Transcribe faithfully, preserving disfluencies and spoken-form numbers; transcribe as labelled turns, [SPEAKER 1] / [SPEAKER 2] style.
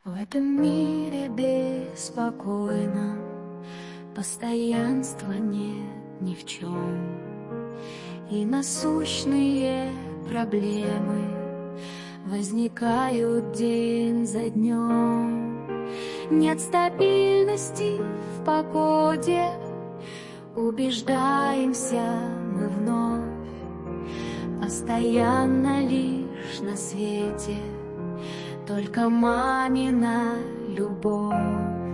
[SPEAKER 1] В этом мире беспокойном постоянства нет ни в чем, и насущные проблемы возникают день за днем. Нет стабильности в погоде, убеждаемся мы вновь. Постоянно лишь на свете только мамина любовь.